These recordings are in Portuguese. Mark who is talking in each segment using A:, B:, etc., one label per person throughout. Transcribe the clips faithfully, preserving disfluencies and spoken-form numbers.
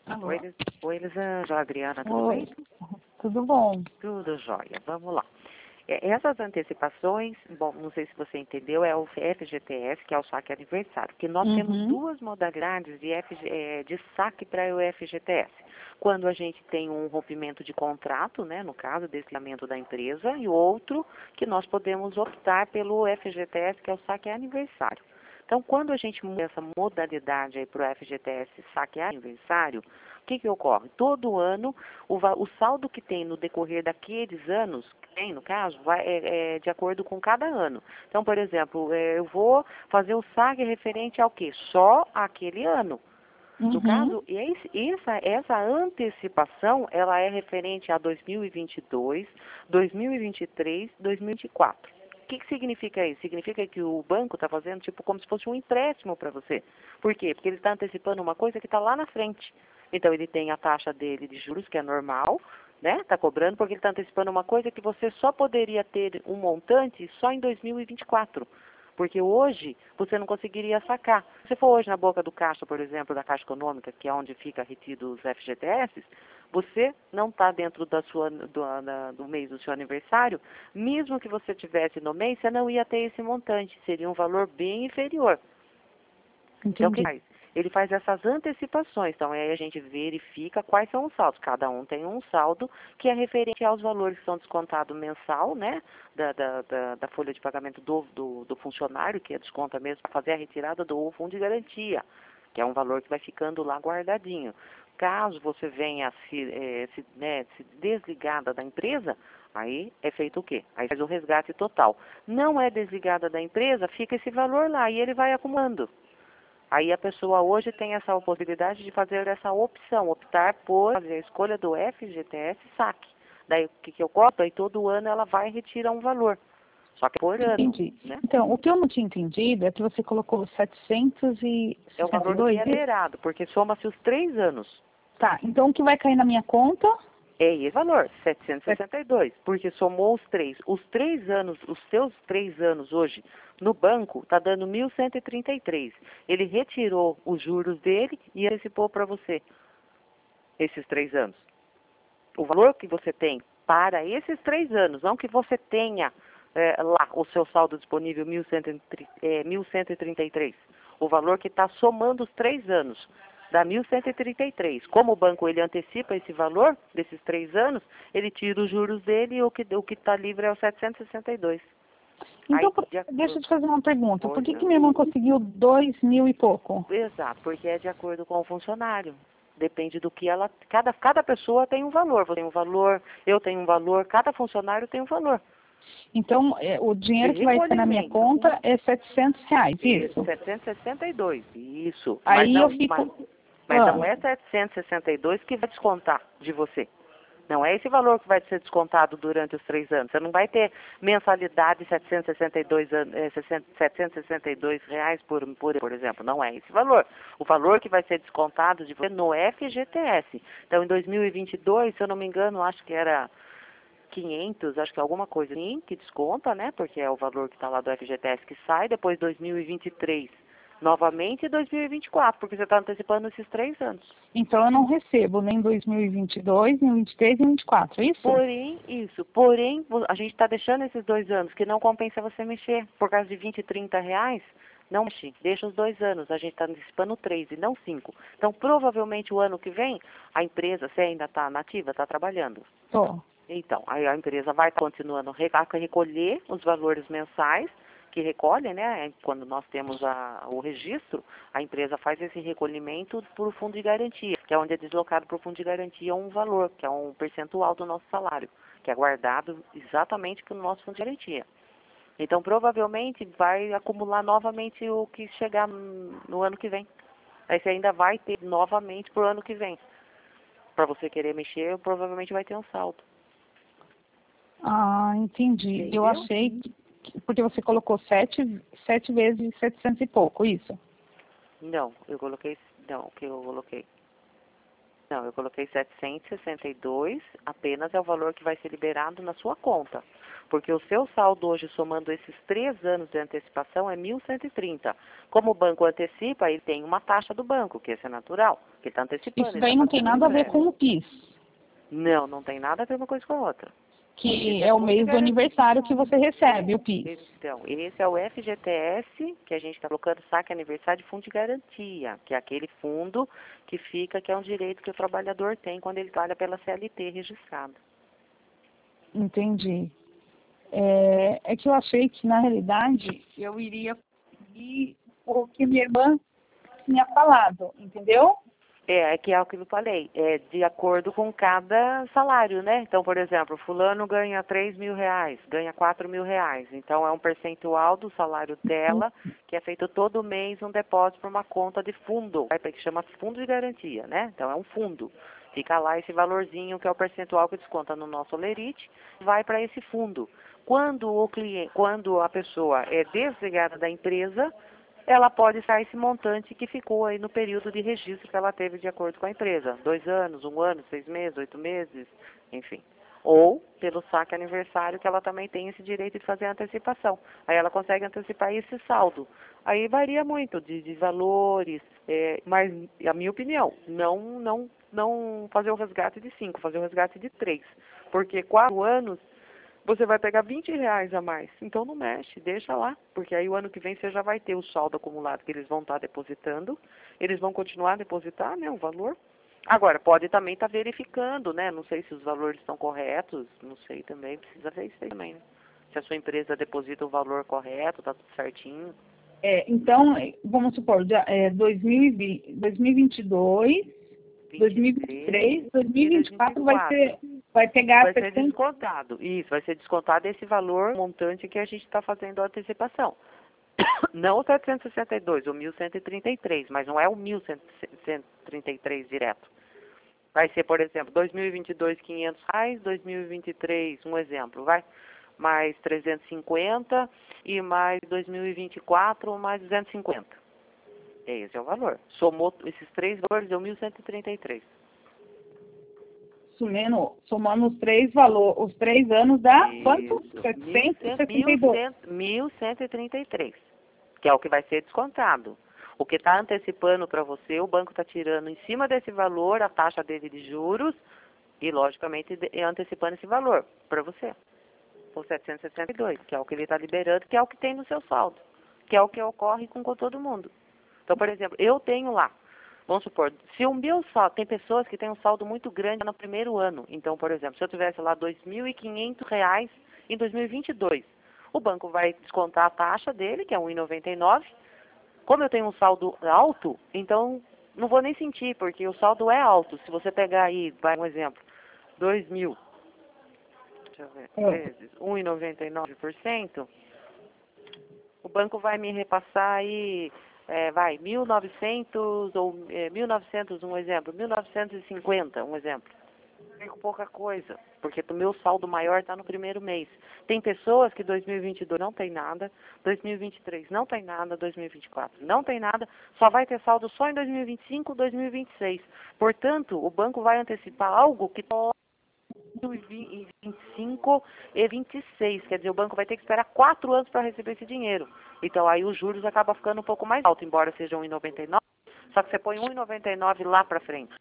A: Alô?
B: Oi, Elis- Oi, Elisângela, Adriana, tudo
A: Oi,
B: bem?
A: tudo bom?
B: Tudo jóia, vamos lá. É, Essas antecipações, bom, não sei se você entendeu, é o F G T S, que é o saque aniversário, que nós temos
A: Uhum,
B: duas modalidades de, F G, eh, de saque para o F G T S. Quando a gente tem um rompimento de contrato, né, no caso, desligamento da empresa, e outro que nós podemos optar pelo F G T S, que é o saque aniversário. Então, quando a gente muda essa modalidade para o F G T S saque aniversário, o que, que ocorre? Todo ano, o, va- o saldo que tem no decorrer daqueles anos, que tem no caso, vai, é, é de acordo com cada ano. Então, por exemplo, é, eu vou fazer o saque referente ao quê? Só aquele ano. No
A: uhum.
B: caso, esse- essa, essa antecipação, ela é referente a dois mil e vinte e dois, dois mil e vinte e três, dois mil e vinte e quatro. O que, que significa isso? Significa que o banco está fazendo tipo como se fosse um empréstimo para você. Por quê? Porque ele está antecipando uma coisa que está lá na frente. Então ele tem a taxa dele de juros, que é normal, né? Está cobrando porque ele está antecipando uma coisa que você só poderia ter um montante só em dois mil e vinte e quatro. Porque hoje você não conseguiria sacar. Se você for hoje na boca do caixa, por exemplo, da Caixa Econômica, que é onde fica retido os F G T S, você não está dentro da sua, do, da- do mês do seu aniversário, mesmo que você tivesse no mês, você não ia ter esse montante, seria um valor bem inferior. Então, o que
A: Entendi.
B: faz? Ele faz essas antecipações. Então, aí a gente verifica quais são os saldos. Cada um tem um saldo que é referente aos valores que são descontados mensal, né? Da, da, da, da folha de pagamento do, do, do funcionário, que é desconta mesmo para fazer a retirada do fundo de garantia, que é um valor que vai ficando lá guardadinho. Caso você venha se, eh, se, né, se desligada da empresa, aí é feito o quê? Aí faz o resgate total. Não é desligada da empresa, fica esse valor lá e ele vai acumulando. Aí a pessoa hoje tem essa possibilidade de fazer essa opção, optar por fazer a escolha do F G T S saque. Daí o que, que eu corto? Aí todo ano ela vai retirar um valor, só que por ano,
A: Entendi.
B: né?
A: Então, o que eu não tinha entendido é que você colocou setecentos e
B: É o
A: sessenta e
B: valor que
A: dois.
B: é zerado, porque soma-se os três anos.
A: Tá, então o que vai cair na minha conta
B: É esse valor, setecentos e
A: é...
B: sessenta e dois, porque somou os três. Os três anos, os seus três anos hoje no banco, está dando mil cento e trinta e três. Ele retirou os juros dele e antecipou para você esses três anos. O valor que você tem para esses três anos, não que você tenha é, lá o seu saldo disponível mil cento e trinta e três. O valor que está somando os três anos dá mil cento e trinta e três. Como o banco ele antecipa esse valor desses três anos, ele tira os juros dele e o que o que está livre é o setecentos e sessenta e dois.
A: Então,
B: Aí,
A: por-
B: de
A: deixa eu
B: acordo,
A: te fazer uma pergunta. Por
B: pois
A: que que
B: não.
A: minha irmã conseguiu dois mil e pouco?
B: Exato, porque é de acordo com o funcionário. Depende do que ela. Cada, cada pessoa tem um valor. Você tem um valor, eu tenho um valor, cada funcionário tem um valor.
A: Então, é, o
B: De
A: dinheiro que vai ser na minha
B: recolhimento.
A: conta é setecentos reais,
B: Isso,
A: isso?
B: setecentos e sessenta e dois. Isso. Mas
A: Aí eu
B: não, mas,
A: fico...
B: mas
A: Ah,
B: não é setecentos e sessenta e dois que vai descontar de você. Não é esse valor que vai ser descontado durante os três anos. Você não vai ter mensalidade de setecentos e sessenta e dois, an- eh, setecentos e sessenta e dois reais por, por, por exemplo. Não é esse valor. O valor que vai ser descontado de você no F G T S. Então, em dois mil e vinte e dois, se eu não me engano, acho que era quinhentos, acho que é alguma coisa assim, que desconta, né? Porque é o valor que está lá do F G T S que sai. Depois, dois mil e vinte e três, novamente, e dois mil e vinte e quatro, porque você está antecipando esses três anos.
A: então eu não recebo nem dois mil e vinte e dois, nem vinte e três, nem vinte e quatro, é isso?
B: Porém, isso, porém, vo- a gente está deixando esses dois anos, que não compensa você mexer. Por causa de vinte, trinta reais, não mexe. Deixa os dois anos, a gente está antecipando três e não cinco. Então, provavelmente, o ano que vem, a empresa, você ainda está nativa, está trabalhando.
A: Tô.
B: Então, aí a empresa vai continuando a re- a recolher os valores mensais, que recolhem, né? Quando nós temos a- o registro, a empresa faz esse recolhimento para o fundo de garantia, que é onde é deslocado para o fundo de garantia um valor, que é um percentual do nosso salário, que é guardado exatamente para o nosso fundo de garantia. Então, provavelmente, vai acumular novamente o que chegar no no ano que vem. Aí você ainda vai ter novamente para o ano que vem. Para você querer mexer, provavelmente vai ter um saldo.
A: Ah, entendi. Eu
B: Entendeu?
A: achei que, que- porque você colocou sete, sete vezes setecentos e pouco, isso?
B: Não, eu coloquei. Não, o que eu coloquei? Não, eu coloquei setecentos e sessenta e dois, apenas é o valor que vai ser liberado na sua conta. Porque o seu saldo hoje, somando esses três anos de antecipação, é mil cento e trinta. Como o banco antecipa, ele tem uma taxa do banco, que isso é natural, que está antecipando.
A: Isso
B: ele
A: daí
B: tá
A: não tem
B: fazendo
A: nada a ver
B: empréstimo.
A: com o PIS,
B: Não, não tem nada a ver uma coisa com a outra.
A: que
B: Esse é
A: é o
B: fundo de
A: mês do
B: garantia.
A: aniversário que você recebe o PIS.
B: Então, esse é o F G T S, que a gente está colocando saque aniversário de fundo de garantia, que é aquele fundo que fica, que é um direito que o trabalhador tem quando ele trabalha pela C L T registrado.
A: Entendi. É, é que eu achei que, na realidade, eu iria seguir o que minha irmã tinha falado, entendeu?
B: É, é que é o que eu falei, é de acordo com cada salário, né? Então, por exemplo, fulano ganha três mil reais, ganha quatro mil reais. Então, é um percentual do salário dela, que é feito todo mês um depósito para uma conta de fundo, que chama fundo de garantia, né? Então, é um fundo. Fica lá esse valorzinho, que é o percentual que desconta no nosso Olerite, vai para esse fundo. Quando o cliente, quando a pessoa é desligada da empresa, ela pode sair esse montante que ficou aí no período de registro que ela teve de acordo com a empresa. Dois anos, um ano, seis meses, oito meses, enfim. Ou pelo saque aniversário, que ela também tem esse direito de fazer a antecipação. Aí ela consegue antecipar esse saldo. Aí varia muito de, de valores, é, mas, a minha opinião, não, não, não fazer o resgate de cinco, fazer o resgate de três. Porque quatro anos você vai pegar vinte reais a mais. Então não mexe, deixa lá. Porque aí o ano que vem você já vai ter o saldo acumulado que eles vão estar depositando. Eles vão continuar a depositar, né, o valor. Agora, pode também estar verificando, né? Não sei se os valores estão corretos, não sei também, precisa ver isso aí também, né? Se a sua empresa deposita o valor correto, está tudo certinho.
A: É, então, vamos supor, já, é, dois mil e vinte, dois mil e vinte e dois, dois mil e vinte e três, dois mil e vinte e quatro vai ser, vai pegar
B: Vai ser
A: setecentos.
B: descontado. Isso, vai ser descontado esse valor montante que a gente está fazendo a antecipação. Não o setecentos e sessenta e dois, o mil cento e trinta e três, mas não é o mil cento e trinta e três direto. Vai ser, por exemplo, dois mil e vinte e dois, quinhentos reais, dois mil e vinte e três, um exemplo, vai, mais trezentos e cinquenta e mais dois mil e vinte e quatro, mais duzentos e cinquenta. Esse é o valor. Somou esses três valores, deu mil cento e trinta e três.
A: Somando, somando os três valores, os três anos dá quanto?
B: Isso.
A: setecentos e sessenta e dois.
B: mil cento e trinta e três, que é o que vai ser descontado. O que está antecipando para você, o banco está tirando em cima desse valor a taxa dele de juros e, logicamente, de- antecipando esse valor para você. O setecentos e sessenta e dois, que é o que ele está liberando, que é o que tem no seu saldo, que é o que ocorre com, com todo mundo. Então, por exemplo, eu tenho lá, vamos supor, se o meu saldo, tem pessoas que têm um saldo muito grande no primeiro ano. Então, por exemplo, se eu tivesse lá dois mil e quinhentos reais em dois mil e vinte e dois, o banco vai descontar a taxa dele, que é um vírgula noventa e nove. Como eu tenho um saldo alto, então não vou nem sentir, porque o saldo é alto. Se você pegar aí, vai um exemplo, dois mil, deixa eu ver,
A: É.
B: vezes um vírgula noventa e nove por cento, o banco vai me repassar aí, é, vai, mil e novecentos ou é, mil e novecentos, um exemplo, mil novecentos e cinquenta, um exemplo. É pouca coisa, porque o meu saldo maior está no primeiro mês. Tem pessoas que dois mil e vinte e dois não tem nada, dois mil e vinte e três não tem nada, dois mil e vinte e quatro não tem nada, só vai ter saldo só em dois mil e vinte e cinco, dois mil e vinte e seis. Portanto, o banco vai antecipar algo que dois mil e vinte e cinco e vinte e seis, quer dizer, o banco vai ter que esperar quatro anos para receber esse dinheiro. Então aí os juros acabam ficando um pouco mais alto, embora seja um vírgula noventa e nove, só que você põe um vírgula noventa e nove lá para frente,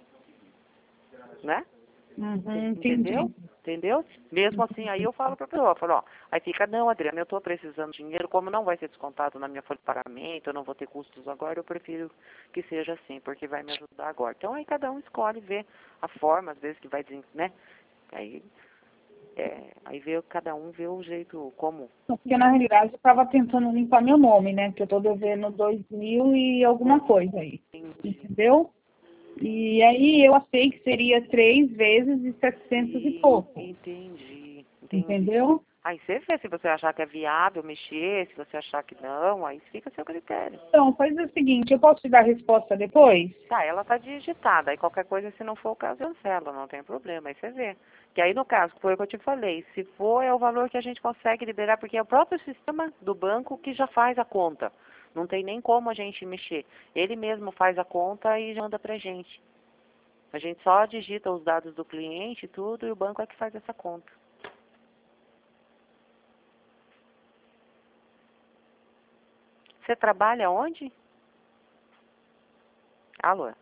B: né?
A: Uhum,
B: Entendeu?
A: entendi.
B: Entendeu? Mesmo assim, aí eu falo para a pessoa, falo, ó, aí fica, não, Adriana, eu estou precisando de dinheiro, como não vai ser descontado na minha folha de pagamento, eu não vou ter custos agora, eu prefiro que seja assim, porque vai me ajudar agora. Então aí cada um escolhe ver a forma, às vezes que vai, né? Aí, é, aí vê, cada um vê o jeito como.
A: Porque na realidade eu estava tentando limpar meu nome, né? Que eu estou devendo dois mil e alguma coisa aí. Entendeu? E aí eu achei que seria três vezes de setecentos e pouco.
B: Entendi, entendi.
A: Entendeu?
B: Aí você vê se você achar que é viável mexer, se você achar que não, aí fica a seu critério.
A: Então, faz o seguinte, eu posso te dar a resposta depois?
B: Tá, ela tá digitada, aí qualquer coisa, se não for o caso, cancela, não tem problema, aí você vê. Que aí no caso, foi o que eu te falei, se for é o valor que a gente consegue liberar, porque é o próprio sistema do banco que já faz a conta. Não tem nem como a gente mexer. Ele mesmo faz a conta e já manda pra gente. A gente só digita os dados do cliente e tudo, e o banco é que faz essa conta. Você trabalha onde? Alô?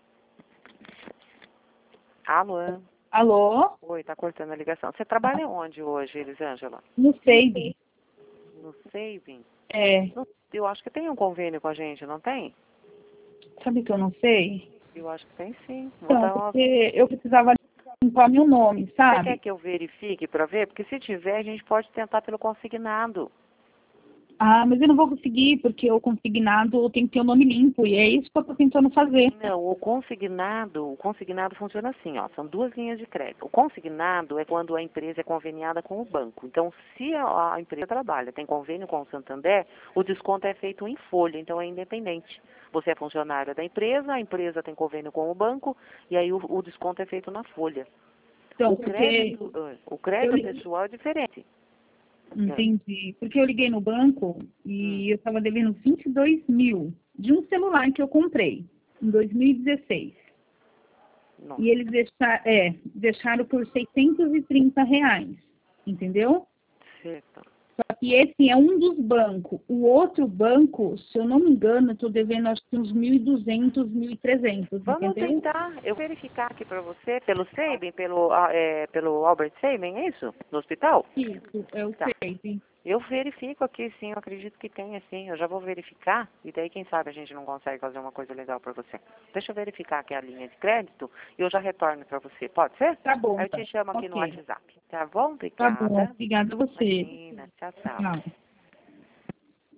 B: Alô?
A: Alô?
B: Oi, tá cortando a ligação. Você trabalha onde hoje, Elisângela?
A: No Save.
B: No Saving?
A: É.
B: No- Eu acho que tem um convênio com a gente, não tem?
A: Sabe que eu não sei?
B: Eu acho que tem sim. Vou
A: Então,
B: dar uma...
A: porque eu precisava limpar meu nome,
B: Você quer
A: sabe?
B: que eu verifique para ver? Porque se tiver, a gente pode tentar pelo consignado.
A: Ah, mas eu não vou conseguir, porque o consignado tem que ter o nome limpo, e é isso que eu tô tentando fazer.
B: Não, o consignado, o consignado funciona assim, ó, são duas linhas de crédito. O consignado é quando a empresa é conveniada com o banco. Então, se a, a empresa trabalha, tem convênio com o Santander, o desconto é feito em folha, então é independente. Você é funcionária da empresa, a empresa tem convênio com o banco, e aí o, o desconto é feito na folha.
A: Então,
B: O
A: porque
B: crédito, ah, o crédito
A: eu
B: pessoal é diferente.
A: entendi. Porque eu liguei no banco
B: Hum,
A: e eu estava devendo vinte e dois mil de um celular que eu comprei em dois mil e dezesseis.
B: não,
A: E eles deixaram, é, deixaram por seiscentos e trinta reais, entendeu?
B: certo.
A: Só que esse é um dos bancos. O outro banco, se eu não me engano, eu estou devendo acho que uns mil e duzentos, mil e trezentos,
B: Vamos
A: entendeu?
B: tentar, eu verificar aqui para você, pelo Sabin, pelo, ah, é, pelo Albert Sabin, é isso? No hospital?
A: Isso, é o
B: Tá.
A: Saving.
B: Eu verifico aqui, sim, eu acredito que tem, sim. Eu já vou verificar e daí, quem sabe, a gente não consegue fazer uma coisa legal para você. Deixa eu verificar aqui a linha de crédito e eu já retorno para você. Pode ser?
A: Tá bom,
B: Aí eu
A: tá.
B: te chamo aqui no
A: Ok.
B: WhatsApp. Tá bom?
A: Tá bom,
B: Obrigada.
A: obrigada a você.
B: Imagina. Tchau, tchau.
A: Tchau.